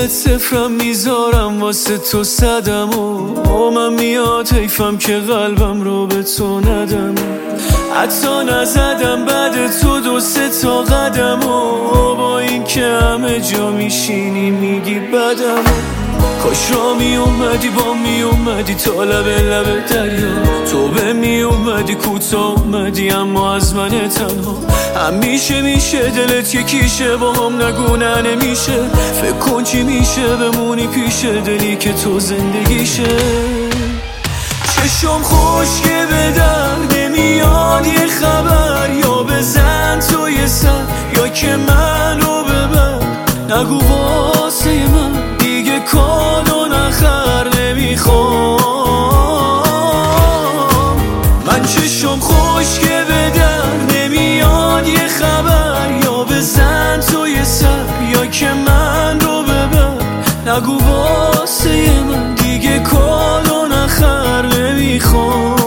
دلت صفرم میذارم واسه تو صدم و من میاد حیفم که قلبم رو به تو ندم، حتی نزدم بعد تو 2-3 تا قدم و با این که همه جا میشینی میگی بدم. کاش را میومدی با میومدی تا لب دریا، تو به میومدی کوتا اومدی اما از من تنها. همیشه میشه دلت یکیشه با هم نگو نه نمیشه، فکر کن چی میشه بمونی پیش دلی که تو زندگیشه. چشم خشکه به در نمیاد یه خبر، یا بزن تو یه سر یا که من رو ببر. نگو واسه من دیگه کادو نخر نمیخوام، من چشم خشکه به در نمیاد یه خبر، یا بزن تو یه سر یا که من رو ببر. نگو واسه من دیگه کادو نخر نمیخوام.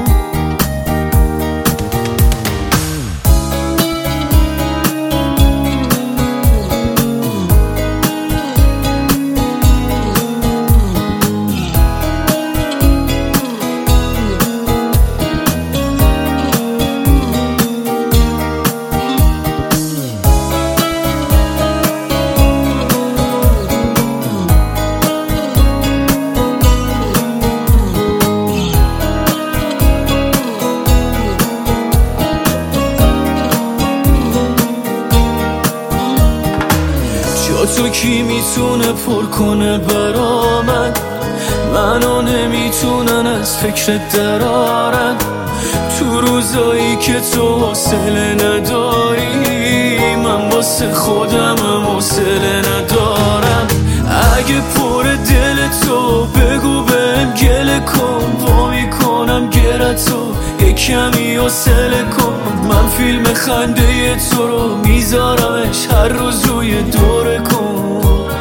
تو کی میتونه پر کنه برا منو نمیتونن از فکرت درارن. تو روزایی که تو حوصله نداری من واسه خودم حوصله ندارم. اگه پر دل تو بگو بهم گله کن، وا میکنم گرتو یه کمی حوصله کن. من فیلم خنده تو رو میذارمش هر روز روی دوره کن.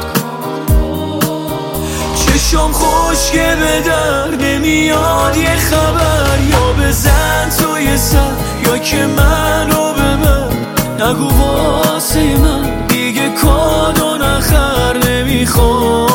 چشم خشکه به در نمیاد یه خبر، یا بزن تو یه سر یا که من رو ببر. نگو واسه من دیگه کادو نخر نمیخوام.